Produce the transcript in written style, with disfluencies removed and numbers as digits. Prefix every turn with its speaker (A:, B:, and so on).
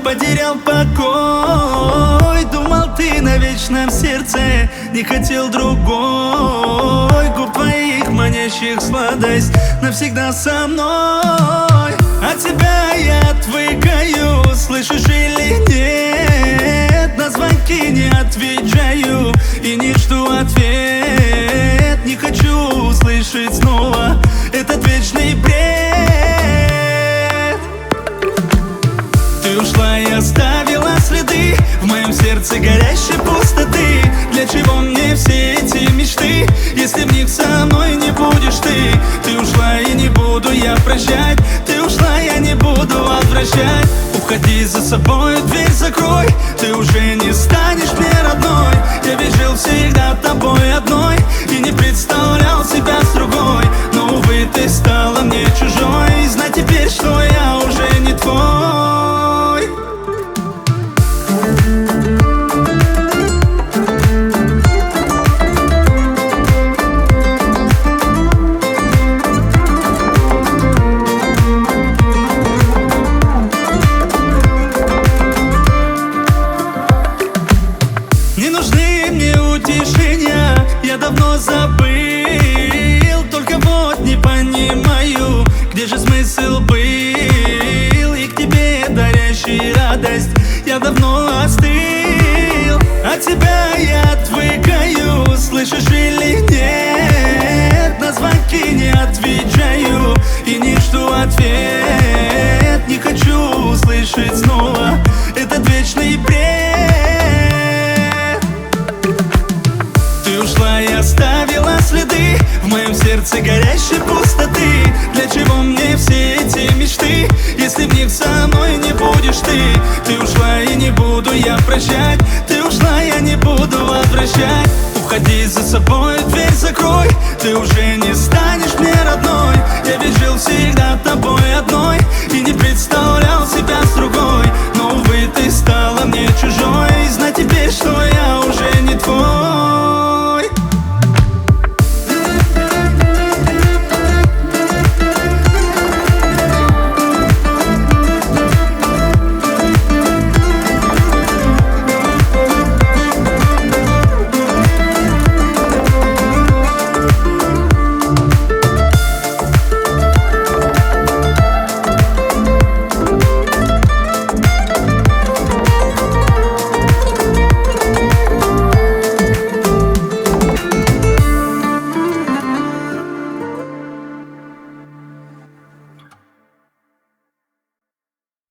A: потерял покой. Думал, ты навечно в сердце, не хотел другой. Губ твоих манящих сладость навсегда со мной. От тебя я отвыкаю, слышишь или нет? На звонки не отвечаю и не жду ответ. Не хочу услышать снова этот вечный бред. Ты ушла и оставила следы в моем сердце горящей пустоты. Для чего мне все эти мечты, если в них со мной не будешь ты? Ты ушла и не буду я прощать. Ты ушла, я не буду возвращать. Уходи, за собой дверь закрой. Ты уже не станешь мне родной. Я ведь жил всегда тобой одной и не представлял себя с другой. Но, увы, ты стала мне чужой. Знай теперь, что я уже не твой. Не нужны мне утешения, я давно забыл. Только вот не понимаю, где же смысл был. И к тебе дарящий радость я давно остыл. От тебя я отвыкаю, слышишь или нет? На звонки не отвечаю и не жду ответ. Не хочу услышать снова этот вечный бред. Ты ушла и оставила следы в моем сердце горящей пустоты. Для чего мне все эти мечты, если в них со мной не будешь ты? Ты ушла и не буду я прощать. Ты ушла, я не буду возвращать. Уходи, за собой дверь закрой. Ты уже не